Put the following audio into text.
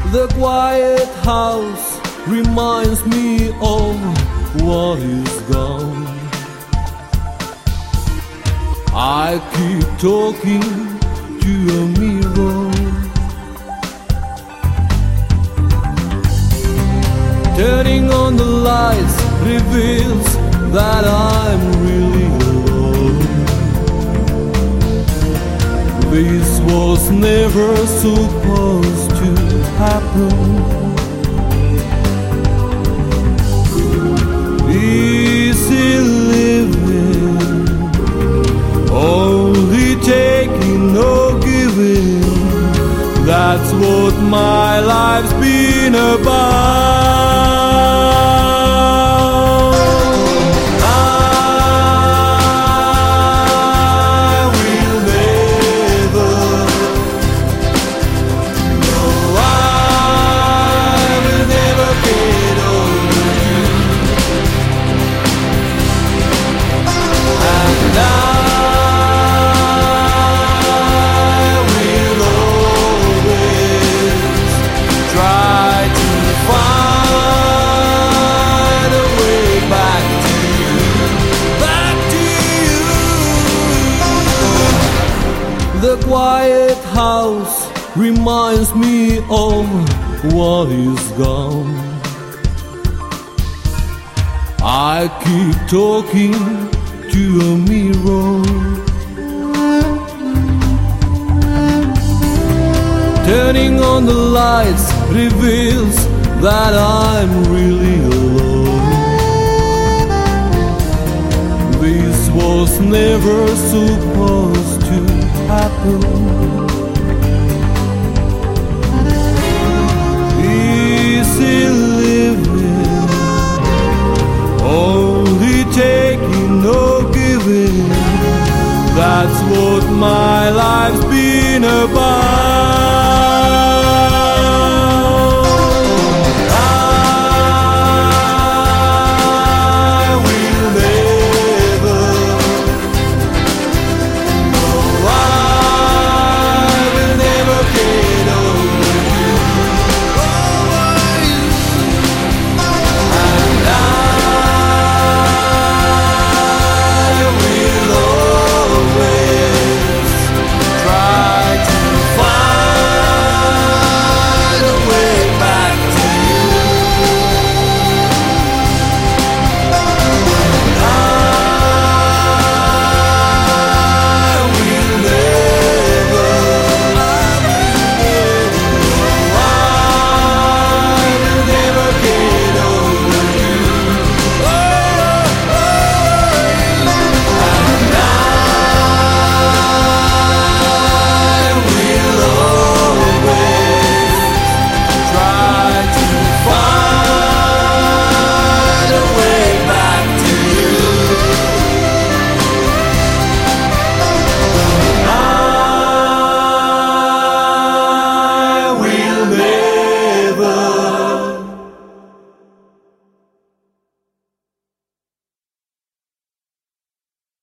The quiet house reminds me of what is gone. I keep talking to a mirror, turning on the lights reveals that I'm really alone. This was never supposed to happen. Easy living, only taking, no giving. That's what my life's been about. The quiet house reminds me of what is gone. I keep talking to a mirror, turning on the lights reveals that I'm really alone. This was never supposed to happen. Easy living, only taking, no giving. That's what my life's been about.